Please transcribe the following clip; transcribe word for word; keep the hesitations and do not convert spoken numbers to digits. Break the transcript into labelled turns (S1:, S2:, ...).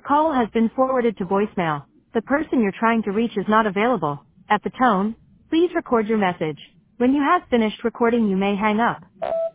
S1: call has been forwarded to voicemail. The person you're trying to reach is not available. At the tone, please record your message. When you have finished recording, you may hang up.